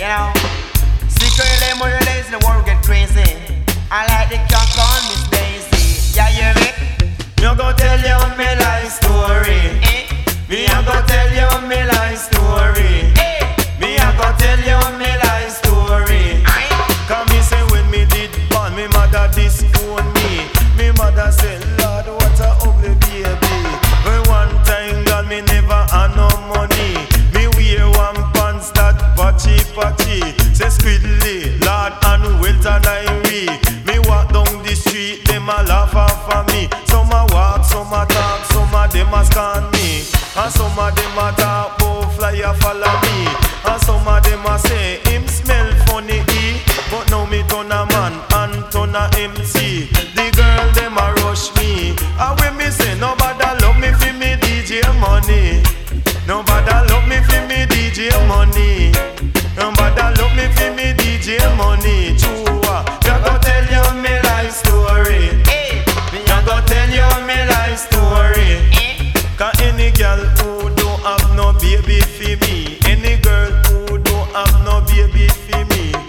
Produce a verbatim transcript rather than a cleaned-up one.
know. Secretly, more days the world get crazy. I like the cat call Miss Daisy. Yeah, you hear me? Me go tell you my life story. Eh? Me a go tell you my life story. Eh? Me a go tell you my life story. Aye. Cause me say when me did born, me mother disown me. Me mother said, Lord, what a ugly baby. But one time, girl, me never had no money. Me wear one pants that patchy patchy. Say squiddly, Lord, and wealth and Irie. Me walk down the street, them a laugh off of me. Some a walk, some a talk, some a them a scan me. And some of them a talk, oh, fly a follow me. And some of them a say, him smell funny, eh? But now me turn a man and turn a M C. The girl them a rush me. And when me say, nobody love me for me D J money. Nobody love me for me D J money. Nobody love me for me D J money. True, me a go tell you me life story. Eh? Me a go tell you me life story. Eh? Cause any girl who don't have no baby for me, any girl who don't have no baby for me,